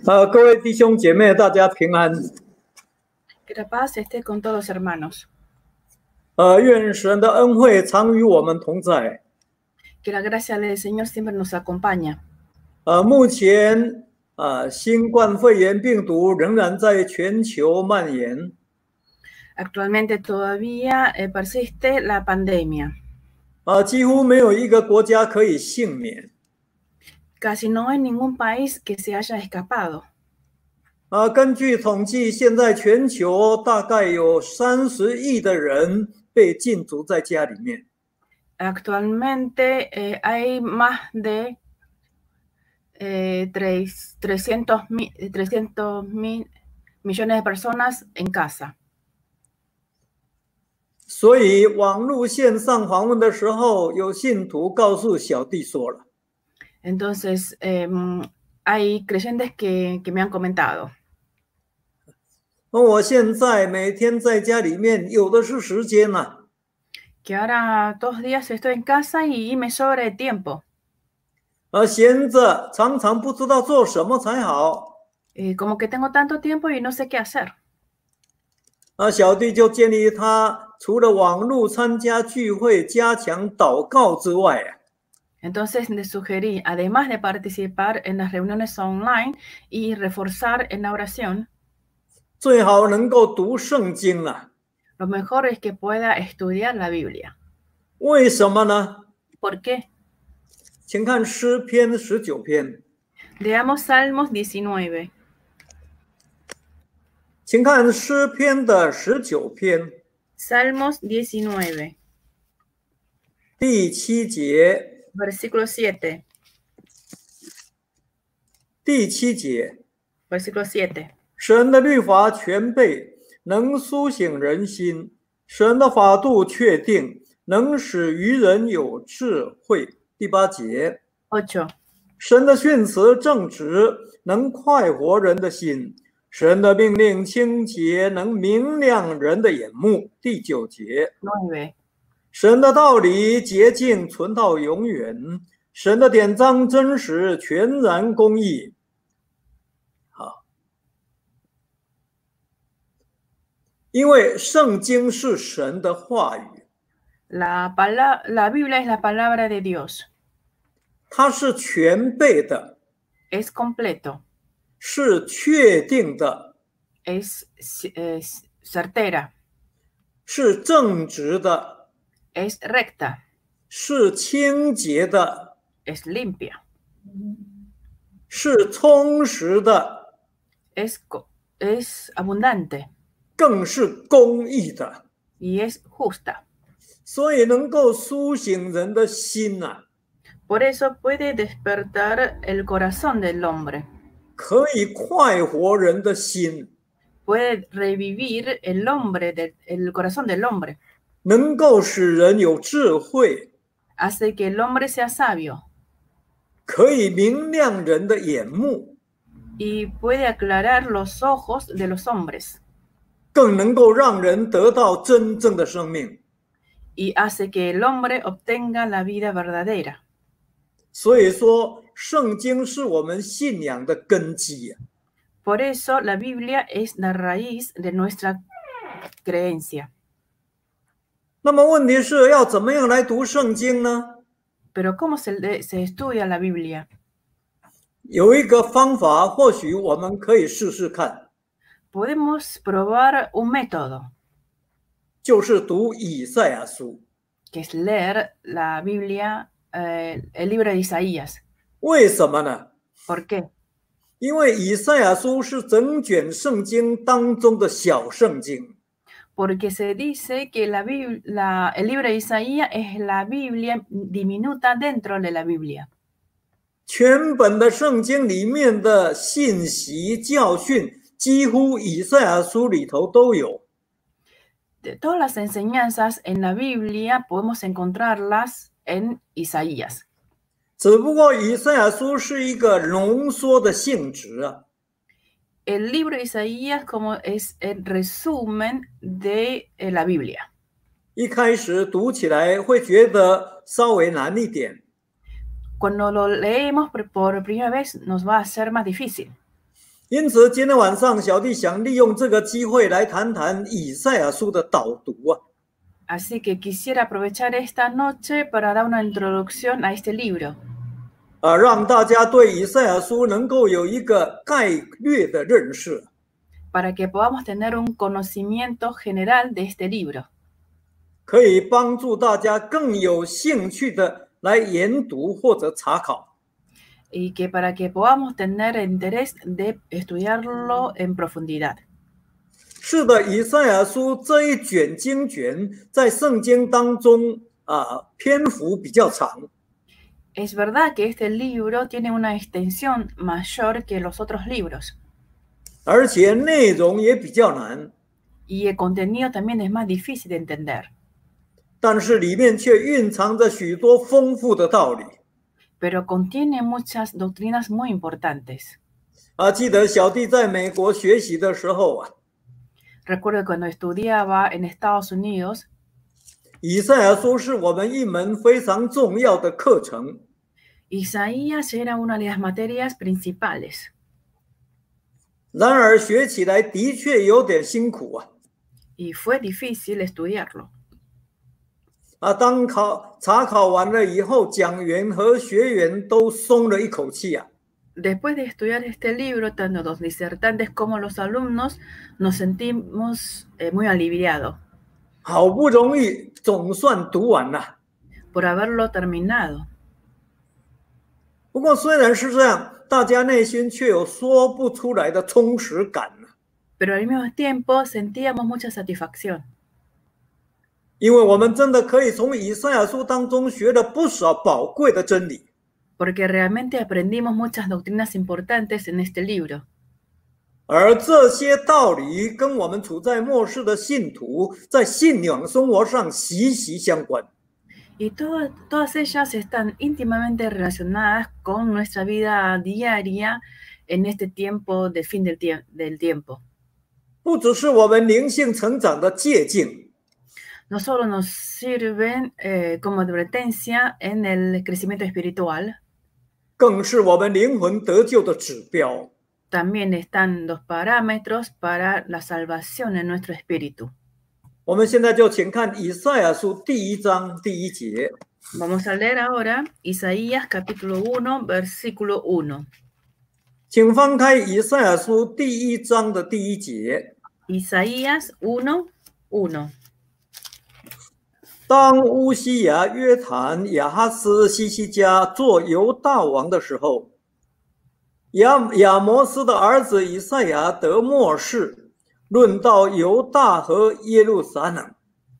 各位弟兄姐妹，大家平安。 Que la paz esté con todos los hermanos. 愿神的恩惠常与我们同在。 Que la gracia del Señor siempre nos acompaña. 目前新冠肺炎病毒仍然在全球蔓延。 Actualmente todavía persiste la pandemia. 几乎没有一个国家可以幸免。 Casi no hay ningún país que se haya escapado. 根据统计，现在全球大概有30亿的人被禁足在家里面。 Actualmente hay más de 300 mil millones de personas en casa. 所以网络线上访问的时候，有信徒告诉小弟说了。 Entonces, hay creyentes que me han comentado. 我现在每天在家里面，有的是时间呢。 Que ahora 2 días estoy en casa y me sobra el tiempo. 闲着，常常不知道做什么才好。 Como que tengo tanto tiempo y no sé qué hacer. 小弟就建议他，除了网络参加聚会、加强祷告之外 Entonces le sugerí, además de participar en las reuniones online y reforzar en la oración, 最好能够读圣经啊。 lo mejor es que pueda estudiar la Biblia. 为什么呢？ ¿Por qué? 请看诗篇19篇。 Leamos Salmos 19. 请看诗篇的19篇。 Salmos 19. 第7节。 Versículo 7. 第7节。 Versículo 7. 神的律法全备，能苏醒人心；神的法度确定，能使愚人有智慧。第8节。 8. 神的训词正直，能快活人的心；神的命令清洁，能明亮人的眼目。第9节。 9. 神的道理洁净，存到永远；神的典章真实，全然公义。好，因为圣经是神的话语。 La Biblia es la palabra de Dios. 它是全备的。 Es completo. 是确定的。 Es certera. 是正直的。 Es recta. 是清洁的。 Es limpia. 是充实的。 Es abundante. 更是公义的。 Y es justa. 所以能够苏醒人的心啊。 Por eso puede despertar el corazón del hombre. 可以快活人的心。 Puede revivir el corazón del hombre. 能够使人有智慧。 Hace que el hombre sea sabio. 可以明亮人的眼目。 Y puede aclarar los ojos de los hombres. 更能够让人得到真正的生命。 Y hace que el hombre obtenga la vida verdadera. 所以说，圣经是我们信仰的根基。 Por eso la Biblia es la raíz de nuestra creencia. 那么问题是要怎么样来读圣经呢？ Pero ¿cómo se estudia la Biblia? 有一个方法，或许我们可以试试看。 Podemos probar un método. 就是读以赛亚书。 Que es leer la Biblia, el libro de Isaías. 为什么呢？ ¿Por qué? 因为以赛亚书是整卷圣经当中的小圣经。 Porque se dice que el libro de Isaías es la Biblia diminuta dentro de la Biblia. 全本的圣经里面的信息教训，几乎以赛亚书里头都有。 De todas las enseñanzas en la Biblia podemos encontrarlas en Isaías. 只不过以赛亚书是一个浓缩的性质啊。 El libro de Isaías como es el resumen de la Biblia. 一开始读起来会觉得稍微难一点。 Cuando lo leemos por primera vez nos va a ser más difícil. 因此，今天晚上小弟想利用这个机会来谈谈以赛亚书的导读啊。 Así que quisiera aprovechar esta noche para dar una introducción a este libro. 让大家对以赛亚书能够有一个概略的认识。 Para que podamos tener un conocimiento general de este libro. 可以帮助大家更有兴趣的来研读或者查考。 Y que para que podamos tener interés de estudiarlo en profundidad. 是的，以赛亚书这一卷经卷在圣经当中篇幅比较长。 Es verdad que este libro tiene una extensión mayor que los otros libros. 而且内容也比较难。 Y el contenido también es más difícil de entender. 但是里面却蕴藏着许多丰富的道理。 Pero contiene muchas doctrinas muy importantes. 记得小弟在美国学习的时候 Recuerdo cuando estudiaba en Estados Unidos. 以赛亚书是我们一门非常重要的课程。 Isaías era una de las materias principales. 然而学起来的确有点辛苦 Y fue difícil estudiarlo. 当查考完了以后，讲员和学员都松了一口气 Después de estudiar este libro, tanto los disertantes como los alumnos nos sentimos muy aliviados. 好不容易总算读完了。 Por haberlo terminado. 不过虽然是这样，大家内心却有说不出来的充实感。 Pero al mismo tiempo sentíamos mucha satisfacción. 因为我们真的可以从以赛亚书当中学了不少宝贵的真理。 Porque realmente aprendimos muchas doctrinas importantes en este libro. 而这些道理跟我们处在末世的信徒在信仰生活上息息相关。 Y todas ellas están íntimamente relacionadas con nuestra vida diaria en este tiempo del fin del tiempo. 不只是我们灵性成长的借鉴。 No solo nos sirven como advertencia en el crecimiento espiritual. 更是我们灵魂得救的指标。 También están los parámetros para la salvación en nuestro espíritu. 我们现在就请看以赛亚书第1章第1节。 Vamos a leer ahora Isaías capítulo 1, versículo 1. 请翻开以赛亚书第1章的第1节。 Isaías 1, 1. 当乌西雅、约坦、亚哈斯、西西家做犹大王的时候，亚摩斯的儿子以赛亚得末世，论到犹大和耶路撒冷。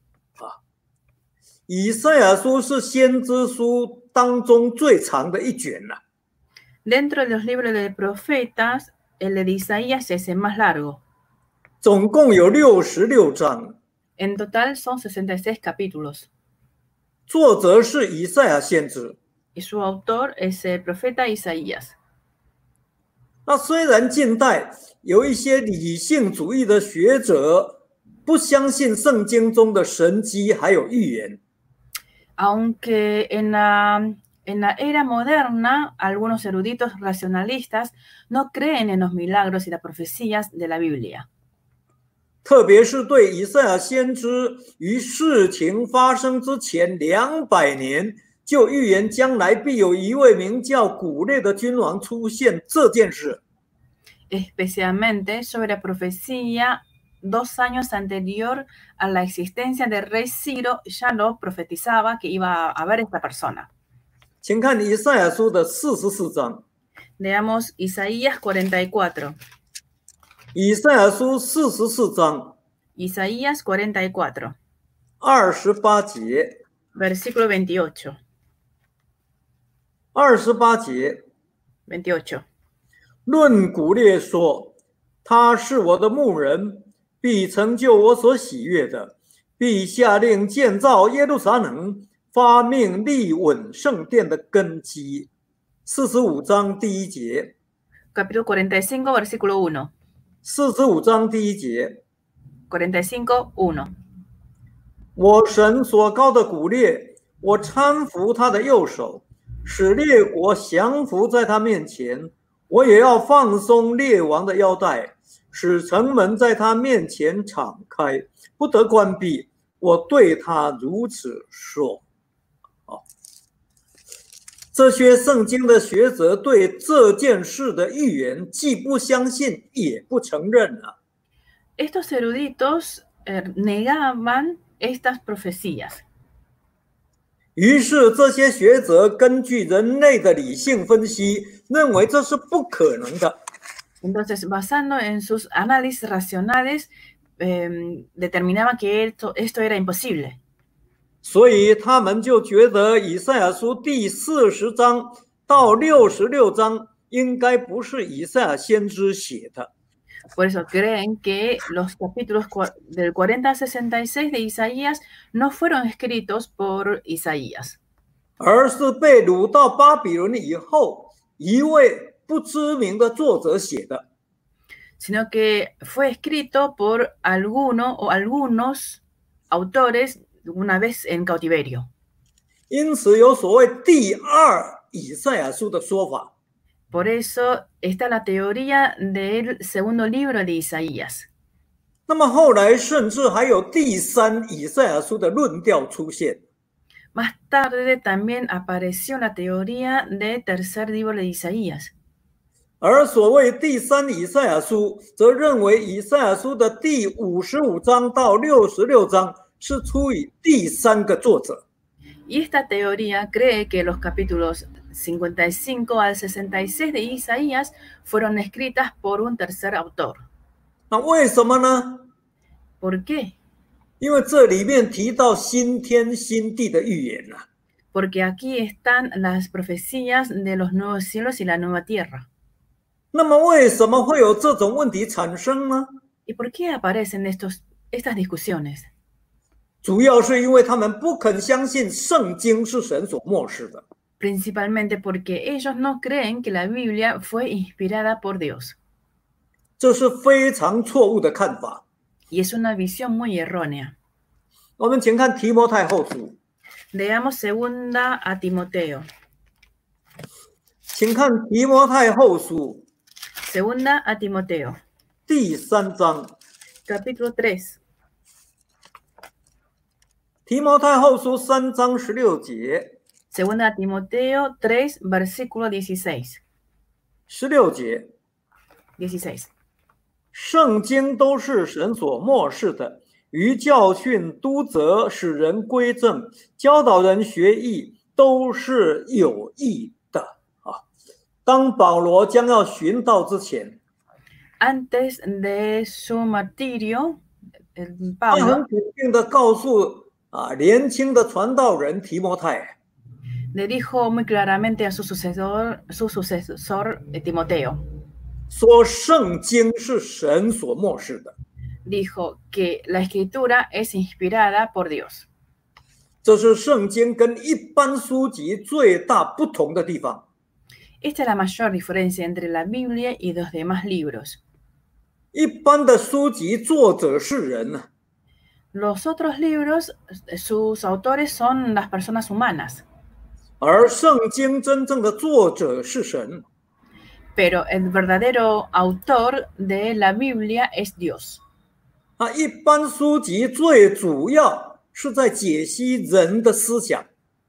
以赛亚书是先知书当中最长的一卷了。 Dentro de los libros de profetas, el de Isaías es el más largo. 总共有66章。 En total son 66 capítulos. 作者是以赛亚先知。 Y su autor es el profeta Isaías. 那虽然近代有一些理性主义的学者不相信圣经中的神迹还有预言。 Aunque en la era moderna, algunos eruditos racionalistas no creen en los milagros y las profecías de la Biblia. 特别是对以赛亚先知于事情发生之前200年就预言将来必有一位名叫古列的君王出现这件事。 Especialmente sobre la profecía 2 años anterior a la existencia del rey Ciro, ya lo profetizaba que iba a haber esta persona. 请看以赛亚书的44章。 Leamos Isaías 44. 以赛亚书44章。 Isaías 44. 28节。 Versículo 28. 28节。 28. 论古列说，他是我的牧人，必成就我所喜悦的，必下令建造耶路撒冷，发命立稳圣殿的根基。45章第1节。 Capítulo 45, versículo 1. 45章第1节。 45, 1. 我神所高的古列，我搀扶他的右手，使列国降服在他面前。 我也要放松列王的腰带，使城门在他面前敞开，不得关闭。我对他如此说。这些圣经的学者对这件事的预言既不相信，也不承认啊。 Estos eruditos negaban estas profecías. 于是这些学者根据人类的理性分析，认为这是不可能的。 Entonces, basando en sus análisis racionales, determinaban que esto era imposible. 所以他们就觉得以赛亚书第40章到66章应该不是以赛亚先知写的。 Por eso creen que los capítulos del 40 al 66 de Isaías no fueron escritos por Isaías. 而是被掳到巴比伦以后，一位不知名的作者写的。 Sino que fue escrito por alguno o algunos autores una vez en cautiverio. 因此有所谓第二以赛亚书的说法。 Por eso está la teoría del segundo libro de Isaías. 那么后来甚至还有第三以赛亚书的论调出现。 Más tarde también apareció la teoría del tercer libro de Isaías. 而所谓第三以赛亚书，则认为以赛亚书的第55章到66章是出于第三个作者。 Y esta teoría cree que los capítulos 55 al 66 de Isaías fueron escritas por un tercer autor. 那为什么呢？ ¿Por qué? 因为这里面提到新天新地的预言啊。 Porque aquí están las profecías de los nuevos cielos y la nueva tierra. 那么为什么会有这种问题产生呢？ ¿Y por qué aparecen estas discusiones? 主要是因为他们不肯相信圣经是神所默示的。 Principalmente porque ellos no creen que la Biblia fue inspirada por Dios. 这是非常错误的看法。 Y es una visión muy errónea. 我们请看提摩太后书。 Leamos segunda a Timoteo. 请看提摩太后书 Segunda a Timoteo. 第3章。 Capítulo 3. 提摩太后书3章16节。 Segunda a Timoteo 3, versículo 16. 16节。 16. 圣经都是神所默示的，于教训、督责、使人归正、教导人学义，都是有益的啊。当保罗将要殉道之前， Antes de su martirio, 他 Pablo 很肯定的告诉年轻的传道人提摩太， le dijo muy claramente a su sucesor Timoteo. 说圣经是神所默示的。 Dijo que la escritura es inspirada por Dios. 这是圣经跟一般书籍最大不同的地方。 Esta es la mayor diferencia entre la Biblia y los demás libros. 一般的书籍作者是人， Los otros libros, sus autores son las personas humanas. 而圣经真正的作者是神。 Pero el verdadero autor de la Biblia es Dios. 一般书籍最主要是在解析人的思想，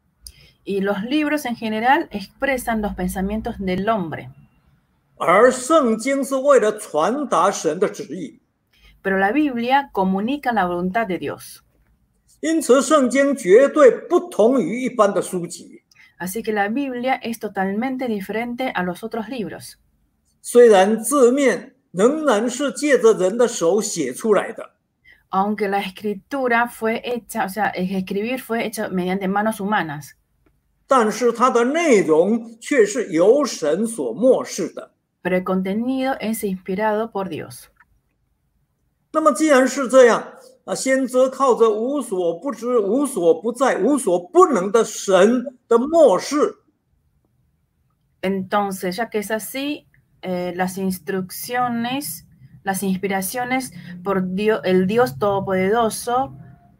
Y los libros en general expresan los pensamientos del hombre. 而圣经是为了传达神的旨意。 Pero la Biblia comunica la voluntad de Dios. 因此，圣经绝对不同于一般的书籍。 Así que la Biblia es totalmente diferente a los otros libros. 虽然字面仍然是借着人的手写出来的， Aunque la escritura fue hecha, o sea, el escribir fue hecho mediante manos humanas. 但是它的内容却是由神所默示的。 Pero el contenido es inspirado por Dios. 那么既然是这样，先知靠着无所不知、无所不在、无所不能的神的默示， Entonces, ya que es así, las instrucciones, las inspiraciones por Dios, el Dios Todopoderoso,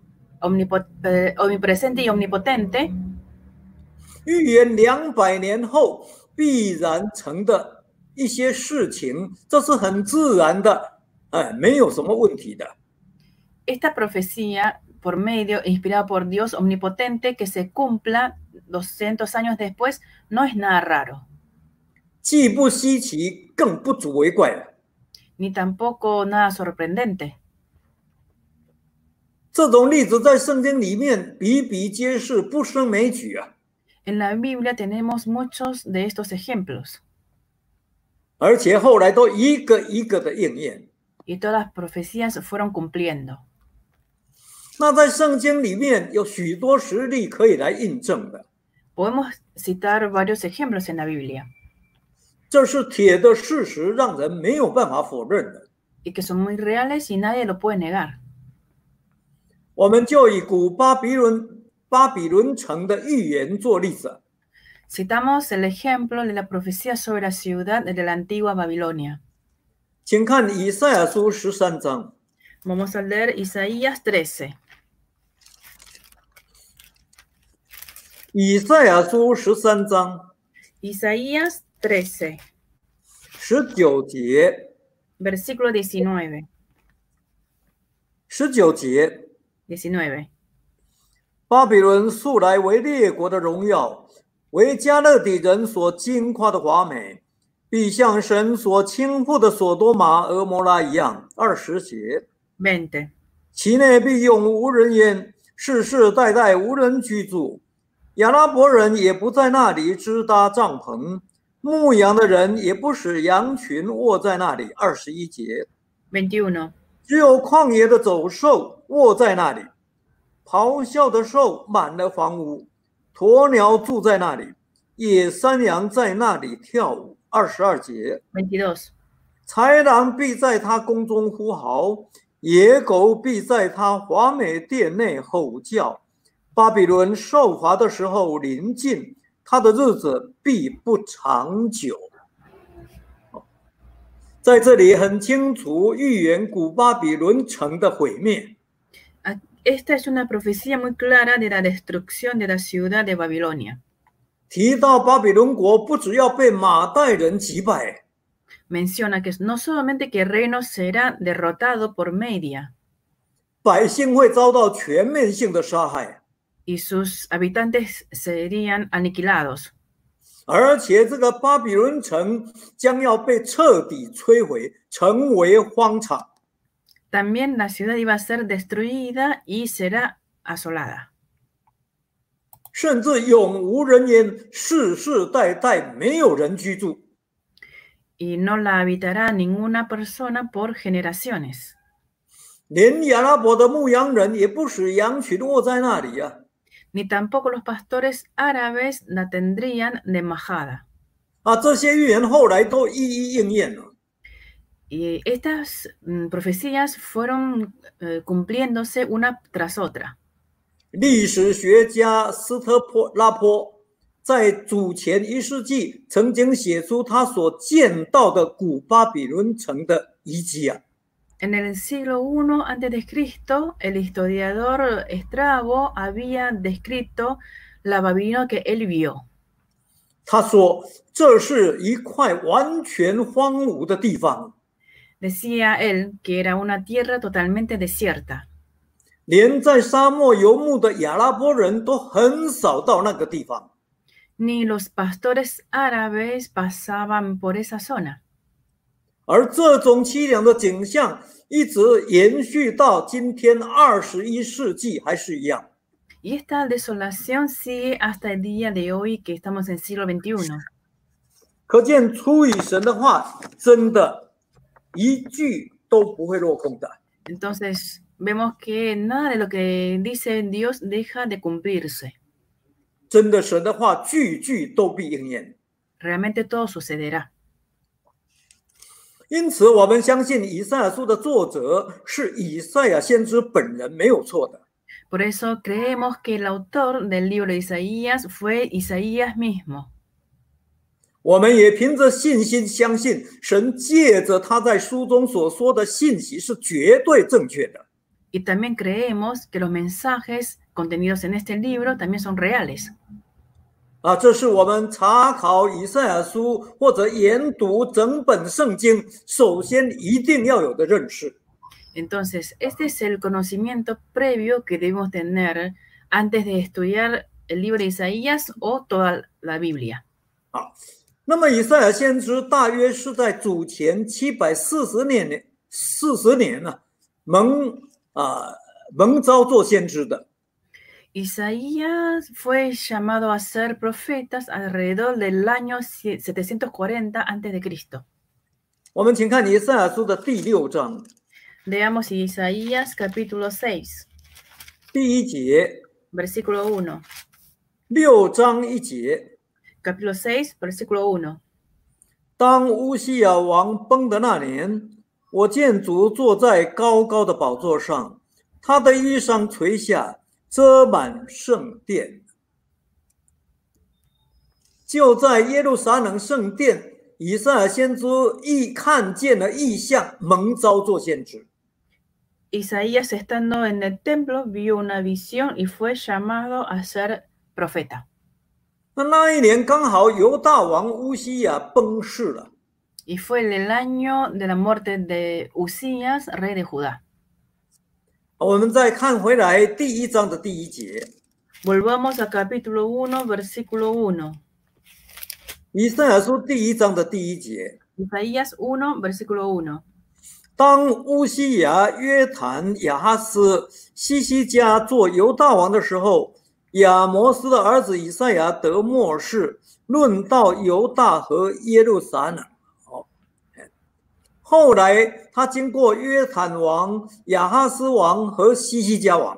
omnipresente y omnipotente, 预言200年后必然成的一些事情，这是很自然的，没有什么问题的。 Esta profecía, por medio, inspirada por Dios omnipotente, que se cumpla 200 años después, no es nada raro. 既不稀奇，更不足为怪了。 Ni tampoco nada sorprendente. 这种例子在圣经里面比比皆是，不胜枚举啊。 En la Biblia tenemos muchos de estos ejemplos. 而且后来都一个一个的应验。 Y todas las profecías fueron cumpliendo. 那在圣经里面有许多实例可以来印证的。 Podemos citar varios ejemplos en la Biblia. 这是铁的事实，让人没有办法否认的。 Y que son muy reales y nadie lo puede negar. 我们就以古巴比伦城的预言做例子。 Citamos el ejemplo de la profecía sobre la ciudad de la antigua Babilonia. 请看以赛亚书13章。 Vamos a leer Isaías 13. 以赛亚书13章 Isaías 13, 19节。 versículo 19. 19节。 19. 巴比伦素来为列国的荣耀，为加勒底人所惊夸的华美，必像神所倾覆的所多玛、俄摩拉一样。20节。 20. 其内必永无人烟，世世代代无人居住。亚拉伯人也不在那里支搭帐篷，牧羊的人也不使羊群卧在那里。21节。 21. 只有旷野的走兽卧在那里，咆哮的兽满了房屋，鸵鸟住在那里，野山羊在那里跳舞。22节。 22. 豺狼必在他宫中呼嚎，野狗必在他华美殿内吼叫。巴比伦受罚的时候临近，他的日子必不长久。在这里很清楚预言古巴比伦城的毁灭。 Esta es una profecía muy clara de la destrucción de la ciudad de Babilonia. 提到巴比伦国不只要被马代人击败， Menciona que no solamente que el reino será derrotado por Media, 百姓会遭到全面性的杀害， y sus habitantes serían aniquilados. 而且这个巴比伦城将要被彻底摧毁，成为荒场。 También la ciudad iba a ser destruida y será asolada. 甚至永无人烟，世世代代没有人居住。 Y no la habitará ninguna persona por generaciones. 连亚拉伯的牧羊人也不使羊群卧在那里啊。 Ni tampoco los pastores árabes la tendrían de majada. 这些预言后来都一一应验了。 Y estas profecías fueron cumpliéndose una tras otra. 历史学家斯特拉坡在主前1世纪曾经写出他所见到的古巴比伦城的遗迹啊。 En el siglo I a.C., el historiador Estrabo había descrito la Babilonia que él vio. 他说，这是一块完全荒芜的地方。 Decía él que era una tierra totalmente desierta. 连在沙漠游牧的亚拉伯人都很少到那个地方。 Ni los pastores árabes pasaban por esa zona. 而这种凄凉的景象一直延续到今天21世纪还是一样。 Y esta desolación sigue hasta el día de hoy que estamos en siglo XXI. 可见出于神的话，真的一句都不会落空的。 Entonces vemos que nada de lo que dice Dios deja de cumplirse. 真的神的话句句都必应验。 Realmente todo sucederá. 因此我们相信以赛亚书的作者是以赛亚先知本人，没有错的。 Por eso creemos que el autor del libro de Isaías fue Isaías mismo. 我们也凭着信心相信，神借着他在书中所说的信息是绝对正确的。 Y también creemos que los mensajes contenidos en este libro también son reales. 这是我们查考以赛亚书或者研读整本圣经首先一定要有的认识。 Entonces, este es el conocimiento previo que debemos tener antes de estudiar el libro de Isaías o toda la Biblia. 那么以赛亚先知大约是在主前740年呢，蒙召做先知的。 Isaías fue llamado a ser profetas alrededor del año 740 a.C. 我们请看以赛亚书的第6章。 Veamos Isaías capítulo 6. 第1节 Versículo 1. 6章1节 Capítulo 6, versículo 1. 当乌西雅王崩的那年，我见主坐在高高的宝座上，他的衣裳垂下，遮满圣殿。就在耶路撒冷圣殿，以赛亚先知看见了异象，蒙召做先知。 Isaías, estando en el templo, vio una visión y fue llamado a ser profeta. 那一年刚好犹大王乌西雅崩逝了。 Y fue el año de la muerte de Usías, rey de Judá. 我们再看回来第1章的第1节。 Volvamos a capítulo 1, versículo 1. 以赛亚书第1章的第1节。 Isaías 1, versículo 1. 当乌西雅、约坦、亚哈斯、西西家做犹大王的时候，亚摩斯的儿子以赛亚得末世，论到犹大和耶路撒冷。后来他经过约坦王、亚哈斯王和西西家王。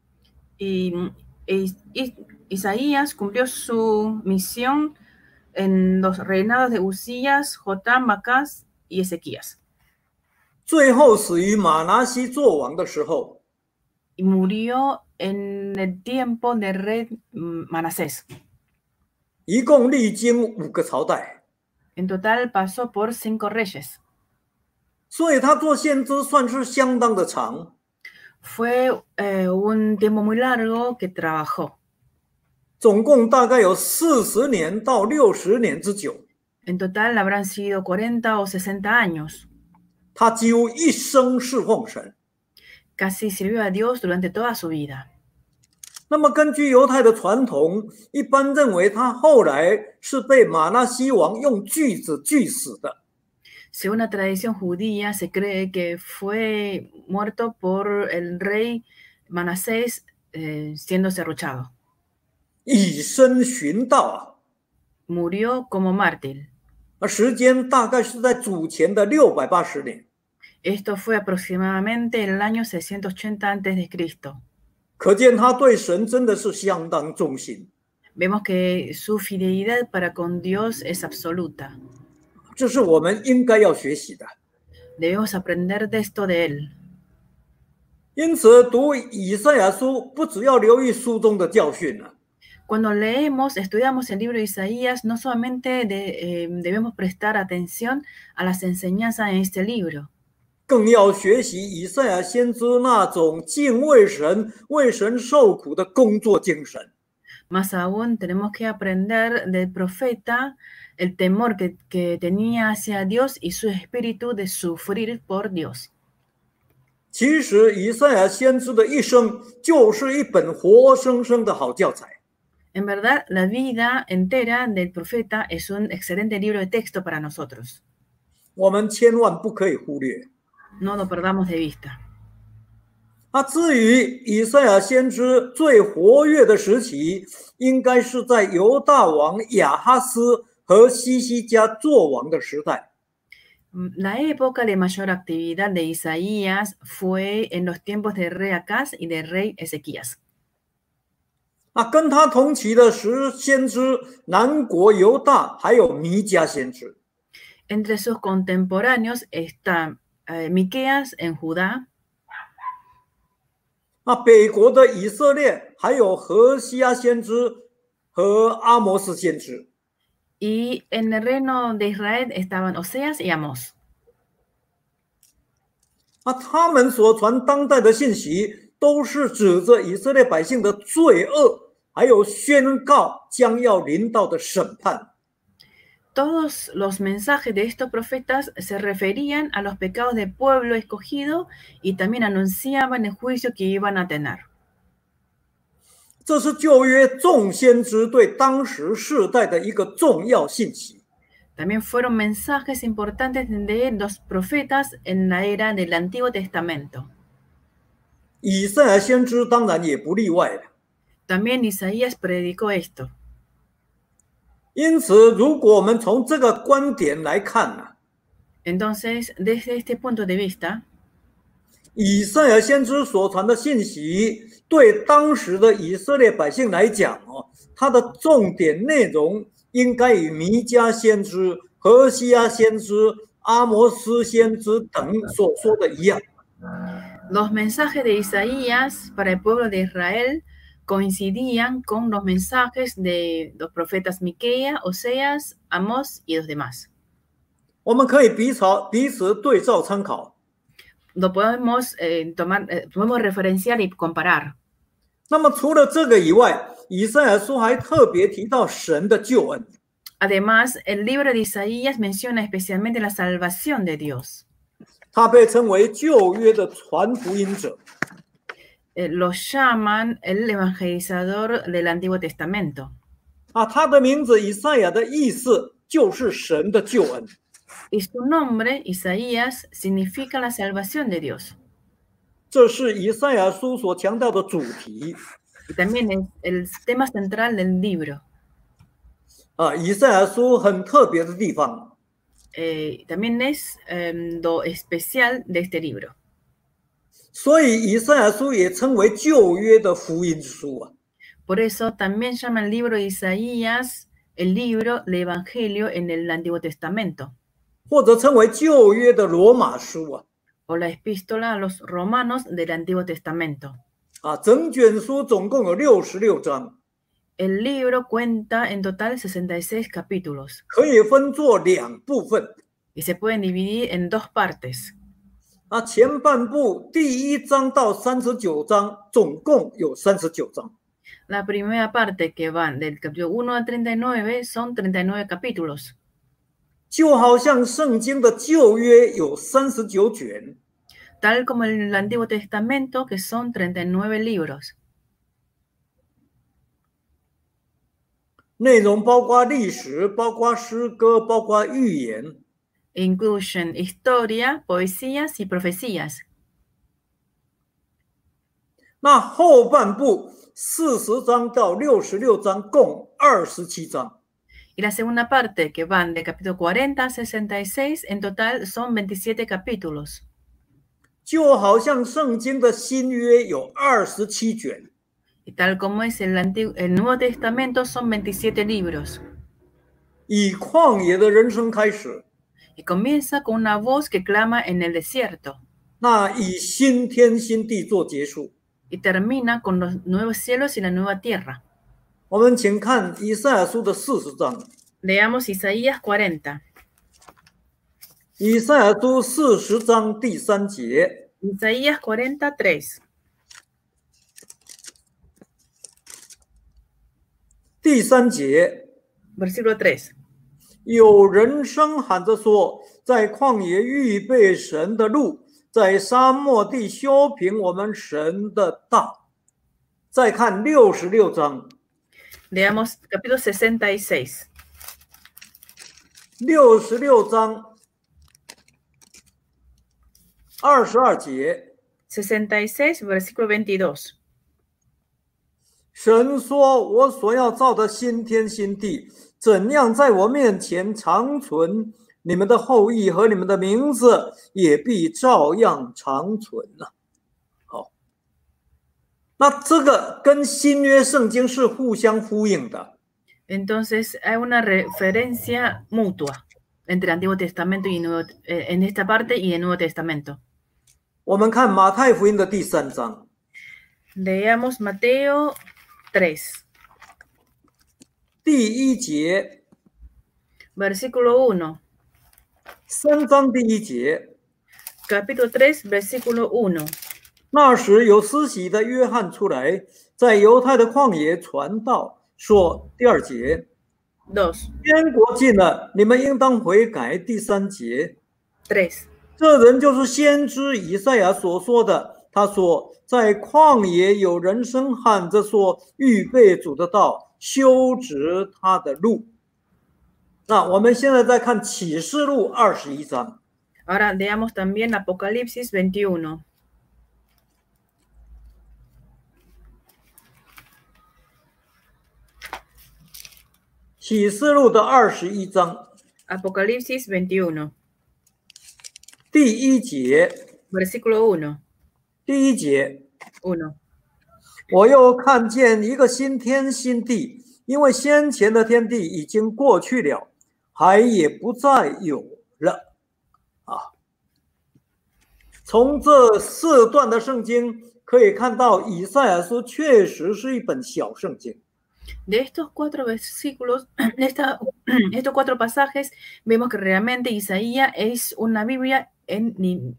Isaías cumplió su misión en los reinados de Usías, Jotam, Acaz y Ezequías. 最后死于马拿西作王的时候。 Y murió en el tiempo del rey Manasés. 一共历经5个朝代。 En total pasó por 5 reyes. 所以他做先知算是相当的长。 Fue un tiempo muy largo que trabajó. 总共大概有40年到60年之久。 En total habrán sido 40 o 60 años. 他几乎一生侍奉神。 Casi sirvió a Dios durante toda su vida. 那么根据犹太的传统，一般认为他后来是被马拿西王用锯子锯死的。 Según la tradición judía, se cree que fue muerto por el rey Manasés siendo serruchado. 以身殉道。 Murió como mártir. 时间大概是在主前的680年。 Esto fue aproximadamente el año 680 a.C. 可见他对神真的是相当忠心。 Vemos que su fidelidad para con Dios es absoluta. 这是我们应该要学习的。 Debemos aprender de esto de él. 因此，读以赛亚书不只要留意书中的教训了。 Cuando leemos, estudiamos el libro de Isaías, no solamente debemos prestar atención a las enseñanzas en este libro. 更要学习以赛亚先知那种敬畏神、为神受苦的工作精神。 Más aún, tenemos que aprender del profeta el temor que tenía hacia Dios y su espíritu de sufrir por Dios. 其实，以赛亚先知的一生就是一本活生生的好教材。 En verdad, la vida entera del profeta es un excelente libro de texto para nosotros. 我们千万不可以忽略。 No lo perdamos de vista. 至于以赛亚先知最活跃的时期，应该是在犹大王亚哈斯和西西家作王的时代。 La época de mayor actividad de Isaías fue en los tiempos del rey Acaz y del rey Ezequías. 跟他同期的先知，南国犹大还有弥迦先知。 Entre sus contemporáneos está Miqueas en Judá. 北国的以色列还有何西阿先知和阿摩斯先知。 Y en el reino de Israel estaban Oseas y Amós. 他们所传当代的信息，都是指着以色列百姓的罪恶还有宣告将要临到的审判。 Todos los mensajes de estos profetas se referían a los pecados del pueblo escogido y también anunciaban el juicio que iban a tener. 这是旧约众先知对当时世代的一个重要信息。 También fueron mensajes importantes de los profetas en la era del Antiguo Testamento. 以赛亚先知当然也不例外了。 También Isaías predicó esto. 因此，如果我们从这个观点来看呢， Entonces, desde este punto de vista, 以赛亚先知所传的信息，对当时的以色列百姓来讲它的重点内容应该与弥迦先知、何西阿先知、阿摩斯先知等所说的一样。 los mensajes de Isaías para el pueblo de Israel coincidían con los mensajes de los profetas Miqueas, Oseas, Amós y los demás. 我们可以彼此对照参考。 Lo podemos podemos referenciar y comparar. 那么除了这个以外，以赛亚书还特别提到神的救恩。 Además, el libro de Isaías menciona especialmente la salvación de Dios. 他被称为旧约的传福音者。 Lo llaman el evangelizador del Antiguo Testamento. 他的名字以赛亚的意思就是神的救恩。 Y su nombre, Isaías, significa la salvación de Dios. 这是以赛亚书所强调的主题。 Y también es el tema central del libro. 以赛亚书很特别的地方。 También es lo especial de este libro. 所以以赛亚书也称为旧约的福音书。 Por eso también llama el libro de Isaías el libro del Evangelio en el Antiguo Testamento. 或者称为旧约的罗马书。 O la epístola a los romanos del Antiguo Testamento. 整卷书总共有66章。 El libro cuenta en total 66 capítulos. 可以分作2部分。 Y se pueden dividir en 2 partes. 前半部第1章到39章总共有39章。 La primera parte que van del capítulo 1 al 39 son 39 capítulos. 就好像圣经的旧约有39卷。 Tal como el Antiguo Testamento, que son 39 libros. 内容包括历史，包括诗歌，包括预言。 Incluyen historia, poesías y profecías. 那后半部40章到66章共27章。 Y la segunda parte, que van del capítulo 40 a 66, en total son 27 capítulos. 就好像圣经的新约有27卷。 Y tal como es el Nuevo Testamento, son 27 libros. 以旷野的人生开始。 Y comienza con una voz que clama en el desierto. 那以新天新地做结束。 Y termina con los nuevos cielos y la nueva tierra. 我们请看以赛亚书的40章。 Leamos Isaías 40. 以赛亚书40章第3节。 Isaías 43. 第3节。 Versículo 3. 有人声喊着说，在旷野预备神的路，在沙漠地修平我们神的道。再看66章。 Leamos capítulo 66. 66章22节。 66, versículo 22. 神说：“我所要造的新天新地，怎样在我面前长存？你们的后裔和你们的名字也必照样长存了。”好，那这个跟新约圣经是互相呼应的。 Entonces hay una referencia mutua entre el Antiguo Testamento y en esta parte y el Nuevo Testamento. 我们看马太福音的第3章。 Leamos Mateo 3. 第1节。 Versículo 1. 3章第1节。 Capítulo 3, versículo 1. 那时有施洗的约翰出来， 在犹太的旷野传道，说第2节， 2, 天国近了，你们应当悔改。第3节， 3. 这人就是先知以赛亚所说的，他说在旷野有人声喊着说，预备主的道，修直他的路。那我们现在再看启示录21章。 Ahora veamos también Apocalipsis 21. 启示录的21章 Apocalipsis 21, 第1节， versículo 1. 第1节， 1. 我又看见一个新天新地，因为先前的天地已经过去了，海也不再有了。从这4段的圣经可以看到，以赛亚书确实是一本小圣经。 De estos 4 versículos, estos 4 pasajes, vemos que realmente Isaías es una Biblia en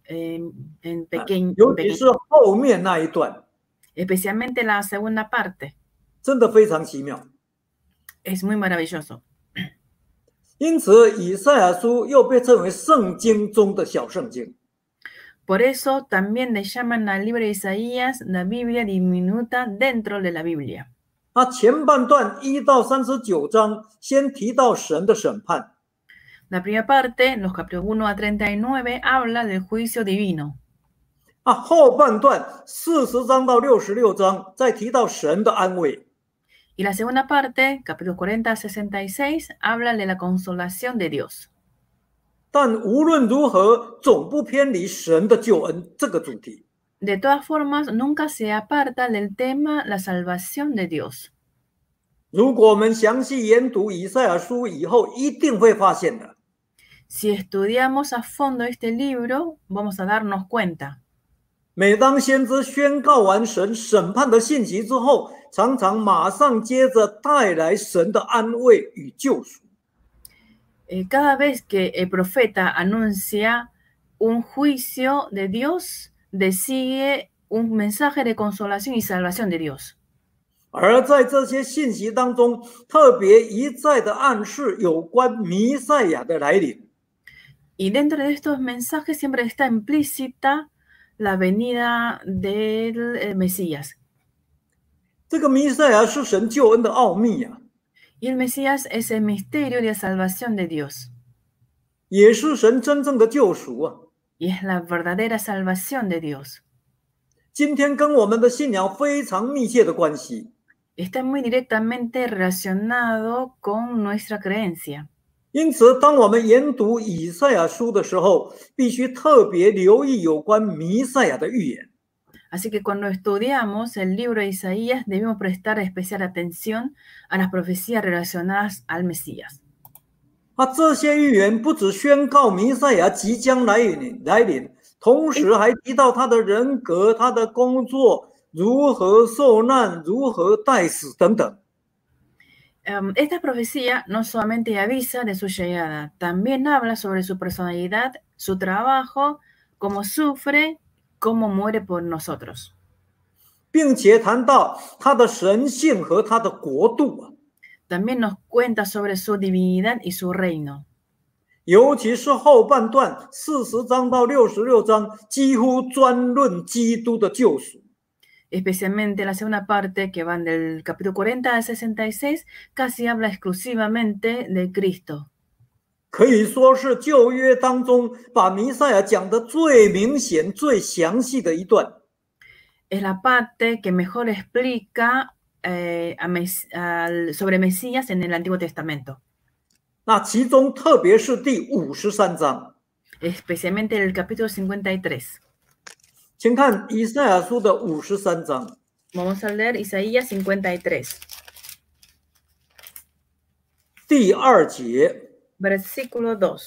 pequeño, 尤其是后面那一段， especialmente la segunda parte, 真的非常奇妙。 es muy maravilloso. 因此，以赛亚书又被称为圣经中的小圣经。 Por eso también le llaman al libro de Isaías la Biblia diminuta dentro de la Biblia. 那前半段1到39章先提到神的审判， La primera parte, los capítulos 1 a 39, habla del juicio divino. 后半段40章到66章再提到神的安慰。 Y la segunda parte, capítulos 40 a 66, habla de la consolación de Dios. 但无论如何，总不偏离神的救恩这个主题。 De todas formas, nunca se aparta del tema la salvación de Dios. 如果我们详细研读以赛亚书以后，一定会发现的。 Si estudiamos a fondo este libro, vamos a darnos cuenta. 每当先知宣告完神审判的信息之后，常常马上接着带来神的安慰与救赎。 Cada vez que el profeta anuncia un juicio de Dios, sigue un mensaje de consolación y salvación de Dios. 而在这些信息当中，特别一再的暗示有关弥赛亚的来临。 Y dentro de estos mensajes siempre está implícita la venida del Mesías. 这个弥赛亚是神救恩的奥秘啊， Y el Mesías es el misterio de la salvación de Dios. 也是神真正的救赎啊。 Y es la verdadera salvación de Dios. 今天跟我们的信仰非常密切的关系。 Está muy directamente relacionado con nuestra creencia. 因此，当我们研读以赛亚书的时候，必须特别留意有关弥赛亚的预言。 Así que cuando estudiamos el libro de Isaías, debemos prestar especial atención a las profecías relacionadas al Mesías. 这些预言不只宣告弥赛亚即将来临，同时还提到他的人格、他的工作，如何受难、如何待死等等。 Esta profecía no solamente avisa de su llegada, también habla sobre su personalidad, su trabajo, cómo sufre, cómo muere por nosotros. 并且谈到他的神性和他的国度。 También nos cuenta sobre su divinidad y su reino. 尤其是后半段40章到66章，几乎专论基督的救赎。 Especialmente la segunda parte, que van del capítulo 40 al 66, casi habla exclusivamente de Cristo. 可以说是旧约当中把弥赛亚讲得最明显、最详细的一段。 Es la parte que mejor explica sobre Mesías en el Antiguo Testamento. 那其中特别是第53章， Especialmente el capítulo 53. 请看以赛亚书的53章。 Vamos a leer Isaías 53. 第2节， Versículo 2.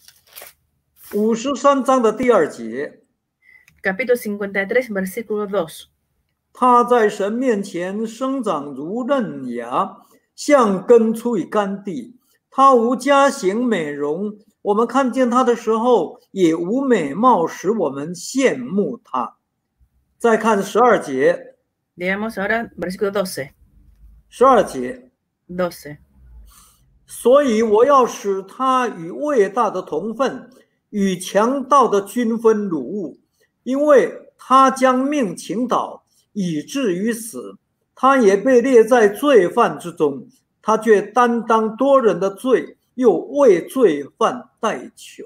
53章的第2节， Capítulo 53, versículo 2. 他在神面前生长如嫩芽，像根出于干地。他无佳形美容，我们看见他的时候，也无美貌使我们羡慕他。再看12节， Leamos ahora versículo 12. 12节。 12. 所以我要使他与伟大的同分，与强盗的均分辱物，因为他将命倾倒，以至于死。他也被列在罪犯之中，他却担当多人的罪，又为罪犯代求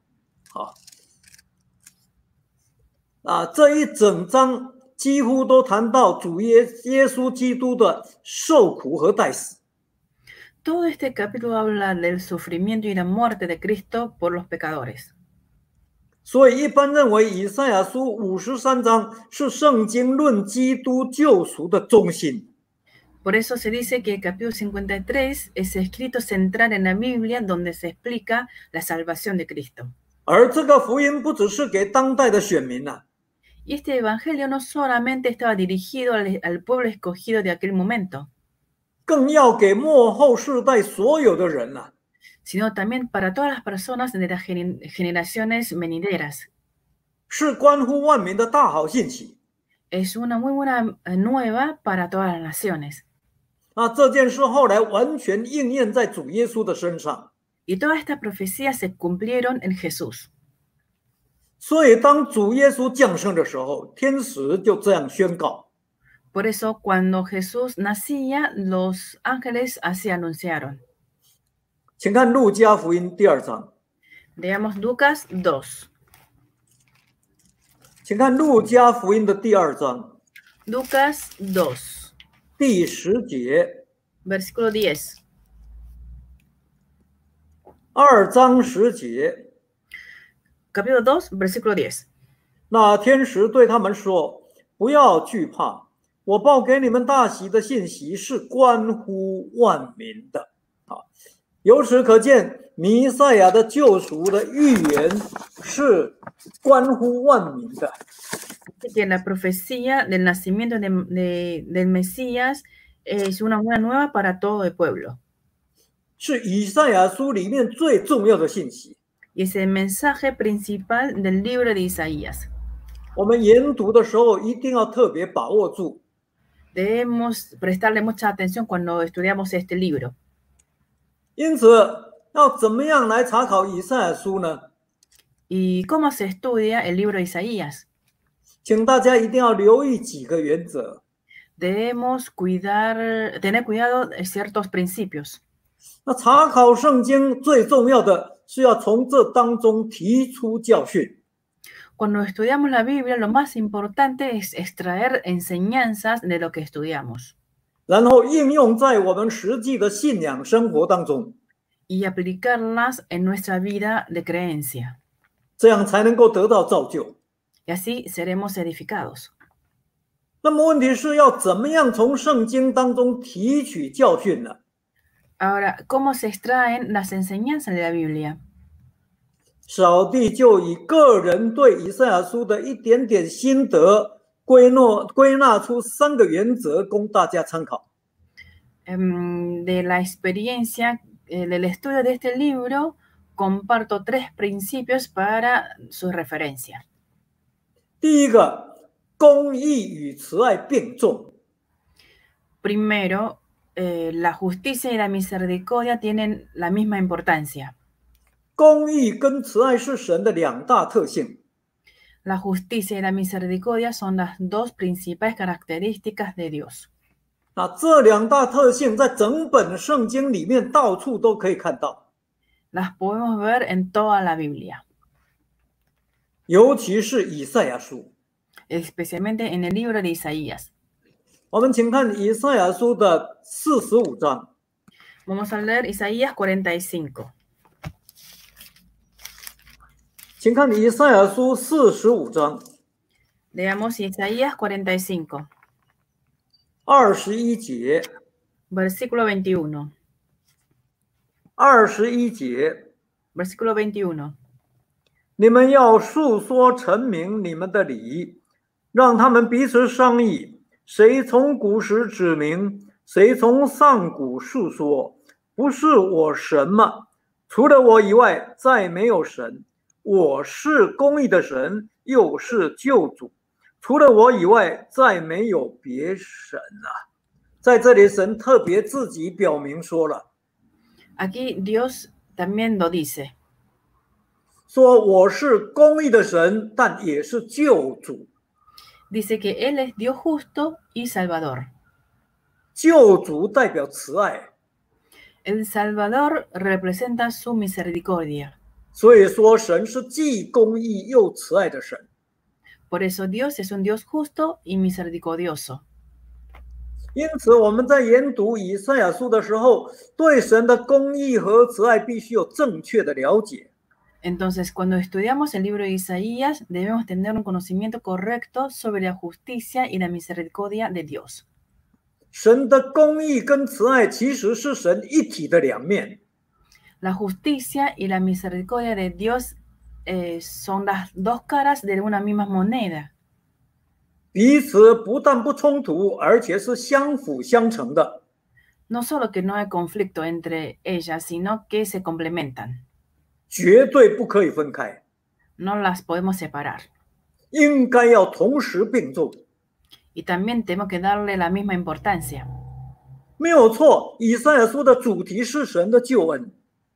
这一整章几乎都谈到主耶稣基督的受苦和代死。 Todo este capítulo habla del sufrimiento y la muerte de Cristo por los pecadores. 所以一般认为以赛亚书53章是圣经论基督救赎的中心。 Por eso se dice que el capítulo 53 es escrito central en la Biblia donde se explica la salvación de Cristo. 而这个福音不只是给当代的选民 Y este evangelio no solamente estaba dirigido al pueblo escogido de aquel momento, 更要给末后世代所有的人 sino también para todas las personas de las generaciones venideras. 是关乎万民的大好信息。 Es una muy buena nueva para todas las naciones. 这件事后来完全应验在主耶稣的身上。 Y todas estas profecías se cumplieron en Jesús. 所以当主耶稣降生的时候，天使就这样宣告。 Por eso, cuando Jesús nacía, los ángeles así anunciaron. 请看路加福音第2章。 Leamos Lucas 2. 请看路加福音的第2章。 Lucas 2. 第10节。 Versículo 10. 2章10节。 Capítulo 2, versículo 10. 那天使对他们说：“不要惧怕。 我报给你们大喜的信息是关乎万民的。”由此可见，弥赛亚的救赎的预言是关乎万民的。 Que la profecía del nacimiento del Mesías es una buena nueva para todo el pueblo. 是以赛亚书里面最重要的信息。 Y es el mensaje principal del libro de Isaías. 我们研读的时候一定要特别把握住。 Debemos prestarle mucha atención cuando estudiamos este libro. 因此，要怎么样来查考以赛亚书呢？ ¿Y cómo se estudia el libro de Isaías? 请大家一定要留意几个原则。 Debemos tener cuidado de ciertos principios. 那查考圣经最重要的是要从这当中提出教训。 Cuando estudiamos la Biblia, lo más importante es extraer enseñanzas de lo que estudiamos. 然后应用在我们实际的信仰生活当中。 Y aplicarlas en nuestra vida de creencia. 这样才能够得到造就。 Y así seremos edificados. 那么问题是要怎么样从圣经当中提取教训呢？ Ahora, ¿cómo se extraen las enseñanzas de la Biblia? 扫地就以个人对以赛亚书的一点点心得归纳出3个原则供大家参考。 De la experiencia del estudio de este libro, comparto 3 principios para su referencia. 第一个，公义与慈爱并重。 Primero, la justicia y la misericordia tienen la misma importancia. 公义跟慈爱是神的2大特性。 La justicia y la misericordia son las 2 principales características de Dios. 这2大特性在整本圣经里面到处都可以看到。 Las podemos ver en toda la Biblia. 尤其是以赛亚书。 Especialmente en el libro de Isaías. 我们请看以赛亚书的45章。 Vamos a leer Isaías 45. 请看以赛亚书45章。 Leamos Isaías 45. 21节。 Versículo 21. 21节。 Versículo 21. 你们要述说陈明你们的理，让他们彼此商议，谁从古时指明，谁从上古述说，不是我神吗？除了我以外，再没有神。我是公义的神，又是救主。 除了我以外，再没有别神了。在这里，神特别自己表明说了， Aquí Dios también lo dice. 说我是公义的神，但也是救主。 Dice que Él es Dios justo y Salvador. 救主代表慈爱， El Salvador representa su misericordia. 所以说神是既公义又慈爱的神。 Por eso Dios es un Dios justo y misericordioso. 因此，我们在研读以赛亚书的时候，对神的公义和慈爱必须有正确的了解。 Entonces, cuando estudiamos el libro de Isaías, debemos tener un conocimiento correcto sobre la justicia y la misericordia de Dios. 神的公义跟慈爱其实是神一体的两面。 La justicia y la misericordia de Dios son las dos caras de una misma moneda. 彼此不但不冲突，而且是相辅相成的。 No solo que no hay conflicto entre ellas, sino que se complementan. 绝对不可以分开， No las podemos separar. 应该要同时并重。 Y también tenemos que darle la misma importancia. 没有错，以赛亚书的主题是神的救恩。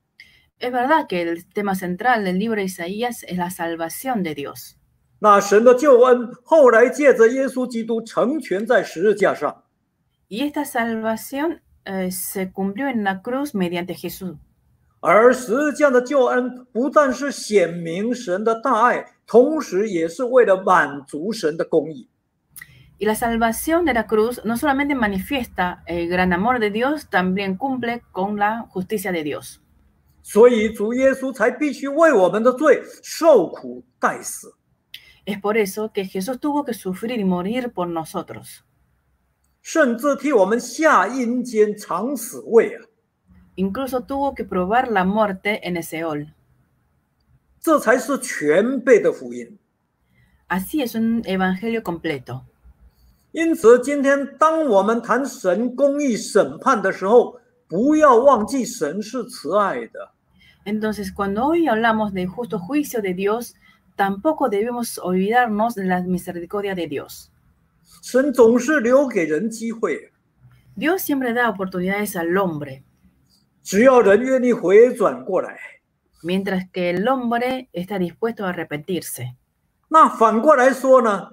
Es verdad que el tema central del libro de Isaías es la salvación de Dios. 那神的救恩后来借着耶稣基督成全在十字架上。 Y esta salvación se cumplió en la cruz mediante Jesús. 而十字架的救恩不但是显明神的大爱，同时也是为了满足神的公义。 Y la salvación de la cruz no solamente manifiesta el gran amor de Dios, también cumple con la justicia de Dios. 所以主耶稣才必须为我们的罪受苦代死。 Es por eso que Jesús tuvo que sufrir y morir por nosotros. 甚至替我们下阴间尝死味啊！ Incluso tuvo que probar la muerte en el Seol. 这才是全备的福音。 Así es un evangelio completo. 因此，今天当我们谈神公义审判的时候，不要忘记神是慈爱的。 Entonces, cuando hoy hablamos del justo juicio de Dios, tampoco debemos olvidarnos de la misericordia de Dios. 神总是留给人机会， Dios siempre da oportunidades al hombre, 只要人愿意回转过来。 mientras que el hombre está dispuesto a arrepentirse. 那反过来说呢？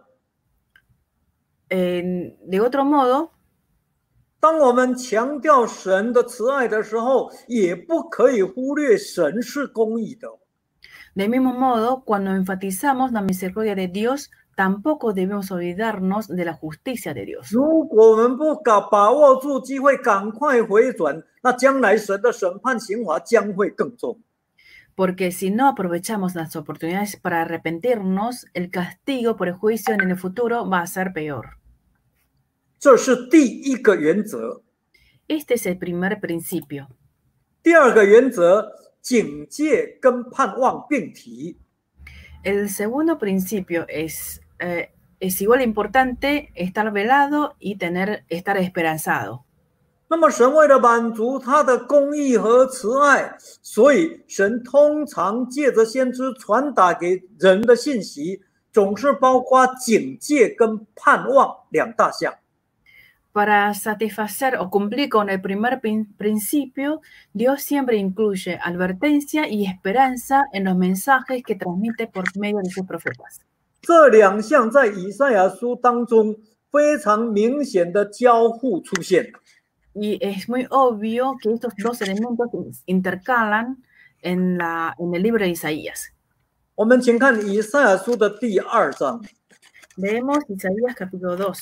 De otro modo, 当我们强调神的慈爱的时候，也不可以忽略神是公义的。 del mismo modo, cuando enfatizamos la misericordia de Dios, tampoco debemos olvidarnos de la justicia de Dios. 如果我们不把握住机会，赶快回转，那将来神的审判刑罚将会更重。 Porque si no aprovechamos las oportunidades para arrepentirnos, el castigo por el juicio en el futuro va a ser peor. 这是第一个原则。 Este es el primer principio. 第二个原则，警戒跟盼望并提。 El segundo principio es igual importante estar velado y estar esperanzado. 那么神为了满足他的公义和慈爱，所以神通常借着先知传达给人的信息，总是包括警戒跟盼望两大项。 Para satisfacer o cumplir con el primer principio, Dios siempre incluye advertencia y esperanza en los mensajes que transmite por medio de sus profetas. 这两项在以赛亚书当中非常明显的交互出现。 Y es muy obvio que estos dos elementos intercalan en el libro de Isaías. 我们请看以赛亚书的第2章， Leemos Isaías capítulo 2.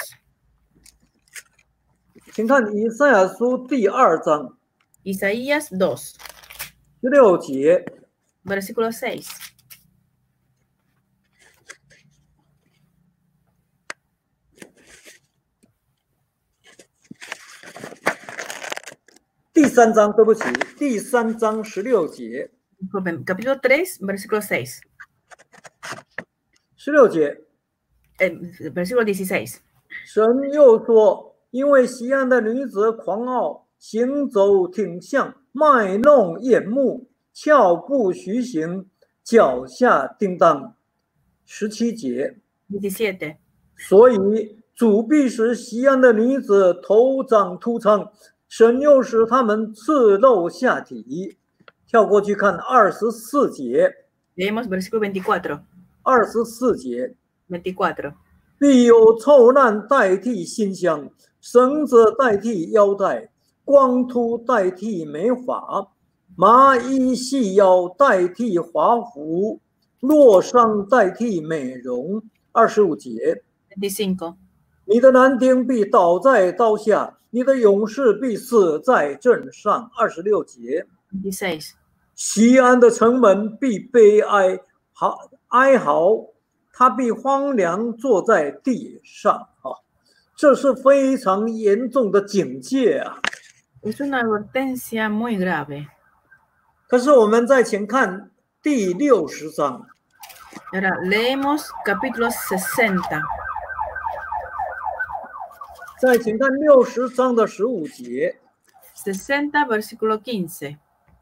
请看以赛亚书第2章 Isaías 2, 16节。 versículo 6. 第3章，对不起，第3章16节。 Disculpen, capítulo 3, versículo 6. 16节， Versículo 16. 神又说：“因为西安的女子狂傲，行走挺向，卖弄眼目，俏步徐行，脚下叮当。”17节， 17. 所以主必使西安的女子头长秃苍，神又使他们赤露下体。跳过去看24节。 Leemos versículo 24. 24节。 24. 必有臭难代替馨香，绳子代替腰带，光秃代替美发，麻衣细腰代替华服，落伤代替美容。25节。 25. 你的男丁必倒在刀下，你的勇士必死在阵上。26节。 26. 西安的城门必悲哀哀嚎，他必荒凉坐在地上。这是非常严重的警戒啊！ Es una advertencia muy grave. 可是我们再请看第60章。 Ahora leemos capítulo 60. 再请看60章的15节。 60 versículo 15.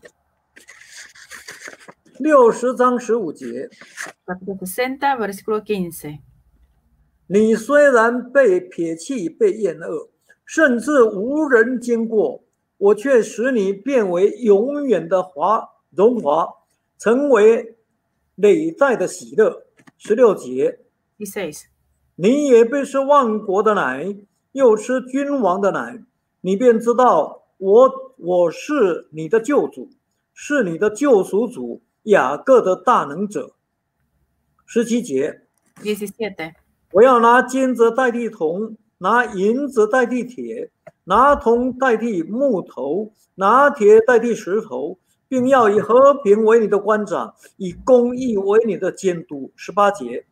60章15节。 Capítulo 60 versículo 15. 你虽然被撇弃，被厌恶，甚至无人经过，我却使你变为永远的荣华，成为累代的喜乐。16节。 16. 你也必是万国的奶，又吃君王的奶，你便知道我是你的救主，是你的救赎主，雅各的大能者。17节。 17. 我要拿金子代替铜，拿银子代替铁，拿铜代替木头，拿铁代替石头，并要以和平为你的官长，以公义为你的监督。18节。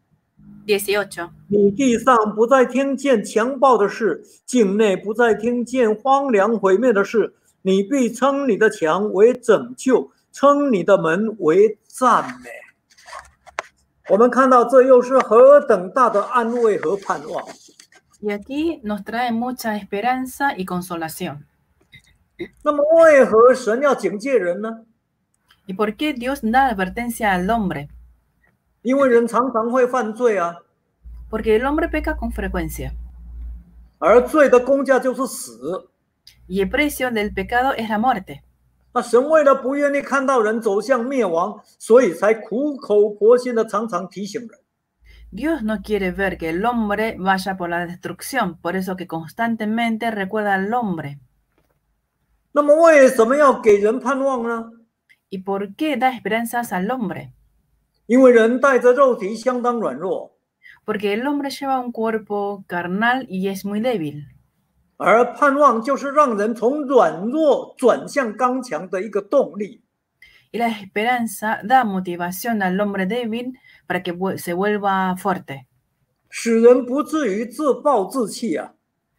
18. 你地上不再听见强暴的事，境内不再听见荒凉毁灭的事，你必称你的墙为拯救，称你的门为赞美。我们看到这又是何等大的安慰和盼望。 Y aquí nos trae mucha esperanza y consolación. 那么为何神要警戒人呢？ ¿Y por qué Dios da advertencia al hombre? 因为人常常会犯罪啊。 Porque el hombre peca con frecuencia. 而罪的工价就是死。 Y el precio del pecado es la muerte. 那神为了不愿意看到人走向灭亡，所以才苦口婆心的常常提醒人。 Dios no quiere ver que el hombre vaya por la destrucción, por eso que constantemente recuerda al hombre. 那么为什么要给人盼望呢？ ¿Y por qué da esperanzas al hombre? 因为人带着肉体相当软弱， Porque el hombre lleva un cuerpo carnal y es muy débil. 而盼望就是让人从软弱转向刚强的一个动力。 Y la esperanza da motivación al hombre débil para que se vuelva fuerte. 使人不至于自暴自弃啊。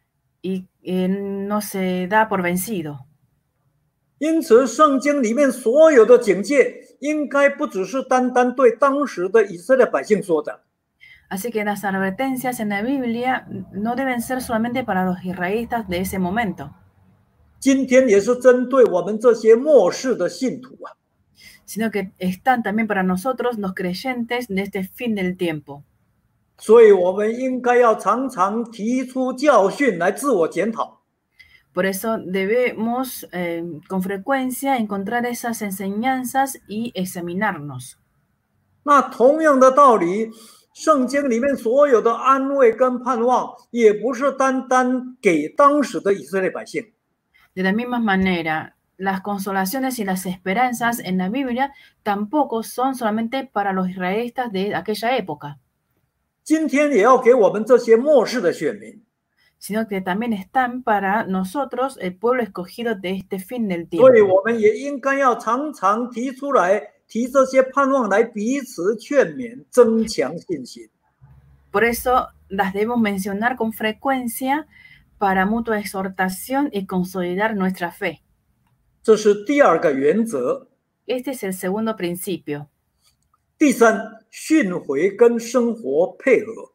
Y no se da por vencido. 因此，圣经里面所有的警戒，应该不只是单单对当时的以色列百姓说的。 Así que las advertencias en la Biblia no deben ser solamente para los israelitas de ese momento. 今天也是针对我们这些末世的信徒啊。 Sino que están también para nosotros los creyentes de este fin del tiempo. 所以，我们应该要常常提出教训来自我检讨。 Por eso debemos con frecuencia encontrar esas enseñanzas y examinarnos. 那同样的道理，圣经里面所有的安慰跟盼望，也不是单单给当时的以色列百姓。 De la misma manera, las consolaciones y las esperanzas en la Biblia tampoco son solamente para los israelitas de aquella época. 今天也要给我们这些末世的选民。 Sino que también están para nosotros, el pueblo escogido de este fin del tiempo. 所以，我们也应该要常常提出来，提这些盼望来彼此劝勉，增强信心。 Por eso las debemos mencionar con frecuencia para mutua exhortación y consolidar nuestra fe. 这是第二个原则。 Este es el segundo principio. 第三，训诲跟生活配合。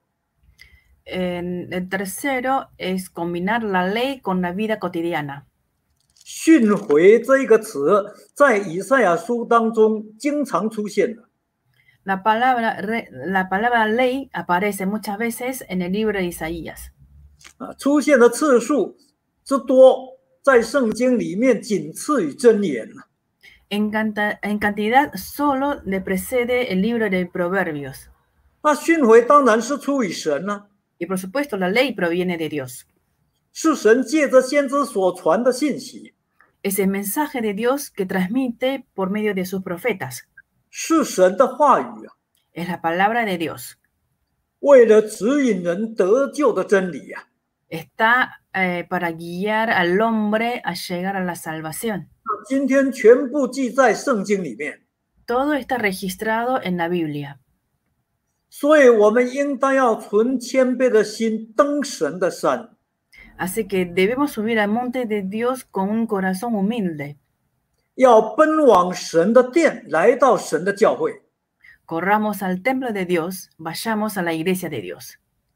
El tercero es combinar la ley con la vida cotidiana. 训诲这一个词在以赛亚书当中经常出现的。 La palabra ley aparece muchas veces en el libro de Isaías. 出现的次数之多，在圣经里面仅次于箴言。 En cantidad solo le precede el libro de Proverbios. 那训诲当然是出于神啊， Y por supuesto, la ley proviene de Dios. 是神借着先知所传的信息， Es el mensaje de Dios que transmite por medio de sus profetas. 是神的话语啊， Es la palabra de Dios. 为了指引人得救的真理啊。 Está para guiar al hombre a llegar a la salvación. 今天全部记在圣经里面， Todo está registrado en la Biblia. 所以我们应当要存谦卑的心登神的山， Así que debemos subir al monte de Dios con un corazón humilde. 要奔往神的殿，来到神的教会。 Corramos al templo de Dios, vayamos a la iglesia de Dios.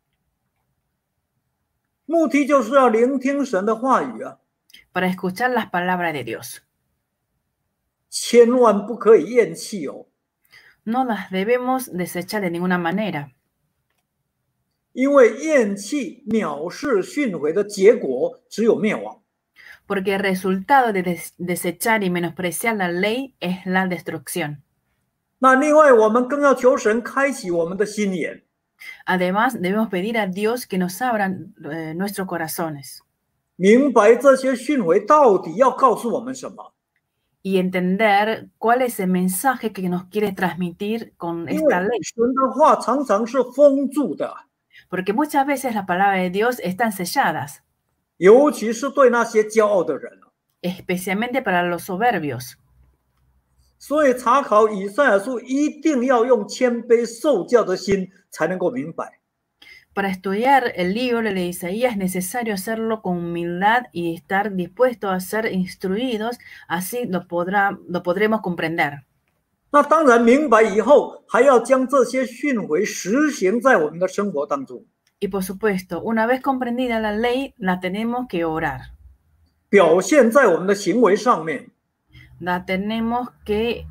目的就是要聆听神的话语啊， Para escuchar las palabras de Dios. 千万不可以厌弃哦， No las debemos desechar de ninguna manera, 因为厌弃、藐视、训诲的结果只有灭亡。 porque el resultado de desechar y menospreciar la ley es la destrucción. 那另外，我们更要求神开启我们的心眼， Además, debemos pedir a Dios que nos abran nuestros corazones 明白这些训诲到底要告诉我们什么。 y entender cuál es el mensaje que nos quiere transmitir con 因 esta 为 ley. 神的话常常是封住的， Porque muchas veces las palabras de Dios están selladas, 尤其是对那些骄傲的人。 especialmente para los soberbios. 所以查考以赛亚书一定要用谦卑受教的心才能够明白。 Para estudiar el libro de Isaías es necesario hacerlo con humildad y estar dispuesto a ser instruidos, así lo podremos comprender. 那当然明白以后，还要将这些训诲实行在我们的生活当中， Y por supuesto, una vez comprendida la ley, la tenemos que orar, 表现在我们的行为上面。 la tenemos que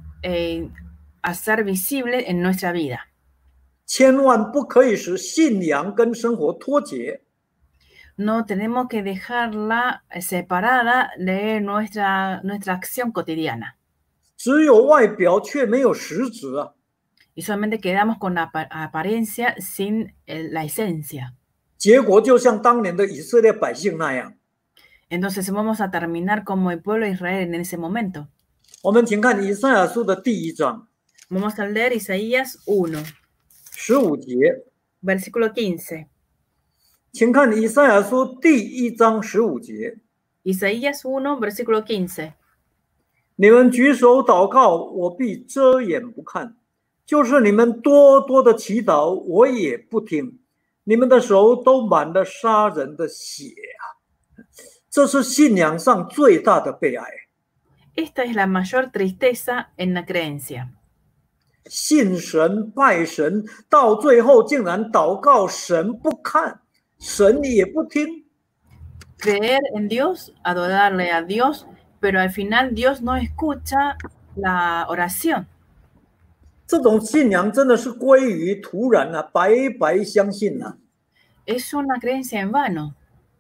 hacer visible en nuestra vida. 千万不可以使信仰跟生活脱节。 No tenemos que dejarla separada de nuestra acción cotidiana. 只有外表却没有实质啊！ Y solamente quedamos con la apariencia sin la esencia. 结果就像当年的以色列百姓那样。 Entonces vamos a terminar como el pueblo de Israel en ese momento. 我们请看以赛亚书的第1章 Vamos a leer Isaías 1, 15节， versículo 15. 请看以赛亚书第1章15节。 Isaías 1, versículo 15. 你们举手祷告，我必遮掩不看；就是你们多多的祈祷，我也不听。你们的手都满了杀人的血啊！这是信仰上最大的悲哀。 Esta es la mayor tristeza en la creencia. 信神拜神，到最后竟然祷告神不看，神也不听。 Creer en Dios, adorarle a Dios, pero al final Dios no escucha la oración. 这种信仰真的是归于突然啊，白白相信啊。 Es una creencia en vano.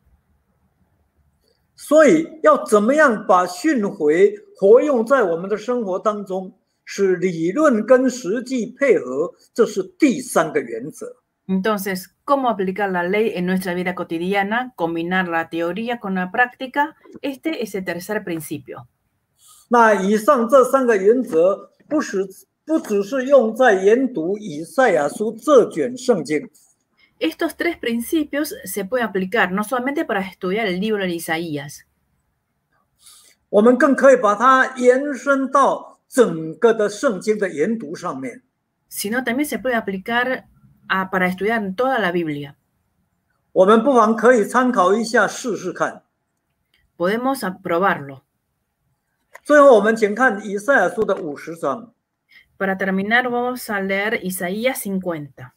所以要怎么样把训诲活用在我们的生活当中，使理论跟实际配合，这是第3个原则。 Entonces, ¿cómo aplicar la ley en nuestra vida cotidiana? Combinar la teoría con la práctica. Este es el tercer principio. 那以上这3个原则，不只是用在研读以赛亚书这卷圣经， Estos 3 principios se pueden aplicar no solamente para estudiar el libro de Isaías, 我们更可以把它延伸到整个的圣经的研读上面。 sino también se puede aplicar para estudiar toda la Biblia. 我们不妨可以参考一下，试试看。 Podemos probarlo. 最后，我们请看以赛亚书的50章。 Para terminar, vamos a leer Isaías 50.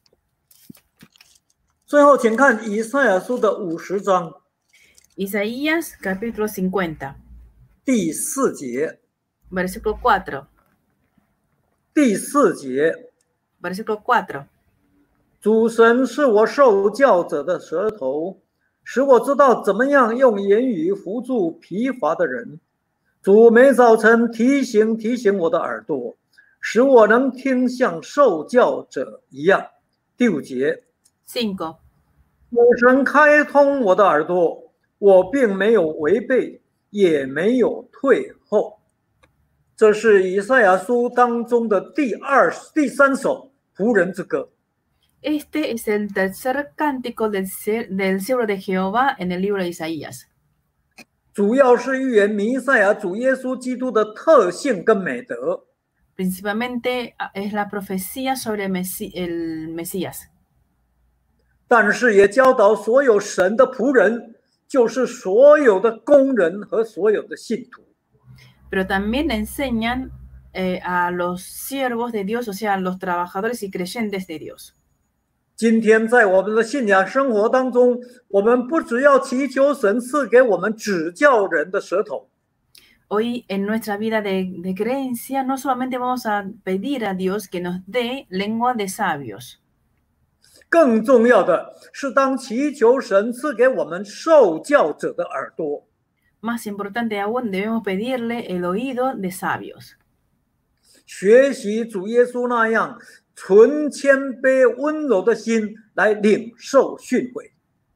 最后，请看以赛亚书的50章 Isaías capítulo 50, 第4节。 versículo 4. 第4节， Versículo 4. 主神是我受教者的舌头，使我知道怎么样用言语扶助疲乏的人。主每早晨提醒我的耳朵，使我能听像受教者一样。第5节， 5. 主神开通我的耳朵，我并没有违背，也没有退后。这是以赛亚书当中的第3首仆人之歌。 Este es el tercer cántico del siervo de Jehová en el libro de Isaías. 主要是预言弥赛亚主耶稣基督的特性跟美德。 Principalmente es la profecía sobre el Mesías. 但是也教导所有神的仆人，就是所有的工人和所有的信徒。 Pero también enseñan a los siervos de Dios, o sea, los trabajadores y creyentes de Dios. 今天在我们的信仰生活当中，我们不只要祈求神赐给我们指教人的舌头。 Hoy en nuestra vida de creencia no solamente vamos a pedir a Dios que nos dé lengua de sabios. 更重要的是，当祈求神赐给我们受教者的耳朵。 Más importante aún, debemos pedirle el oído de sabios. 学习主耶稣那样纯谦卑温柔的心来领受训诲。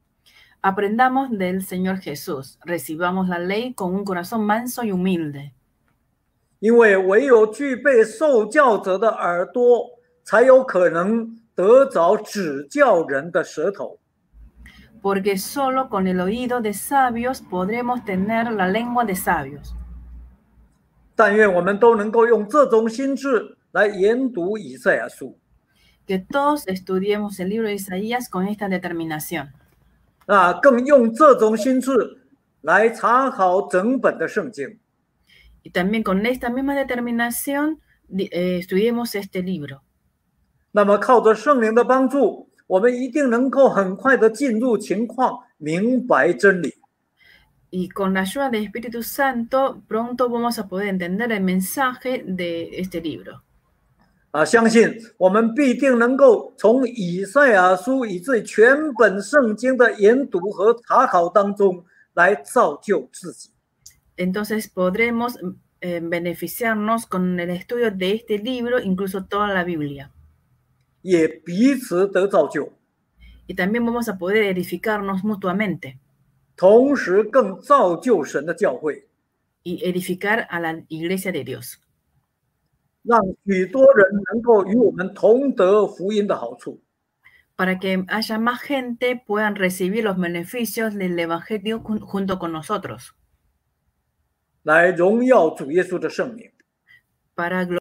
Aprendamos del Señor Jesús, recibamos la ley con un corazón manso y humilde. 因为唯有具备受教者的耳朵，才有可能得着指教人的舌头。 Porque solo con el oído de sabios podremos tener la lengua de sabios. 但愿我们都能够用这种心智来研读以赛亚书。 Que todos estudiemos el libro de Isaías con esta determinación. 更用这种心智来查考整本的圣经。 Y también con esta misma determinación estudiemos este libro. 那么靠着圣灵的帮助，我们一定能够很快的进入情况，明白真理。 Y con la ayuda del Espíritu Santo, pronto vamos a poder entender el mensaje de este libro. 相信我们必定能够从以赛亚书以至全本圣经的研读和查考当中来造就自己。 Entonces podremos beneficiarnos con el estudio de este libro, incluso toda la Biblia. 也彼此得造就。 Y también vamos a poder edificarnos mutuamente. 同时更造就神的教会。 Y edificar a la iglesia de Dios. 让许多人能够与我们同得福音的好处。 Para que haya más gente puedan recibir los beneficios del evangelio junto con nosotros. 来荣耀主耶稣的圣名。 Para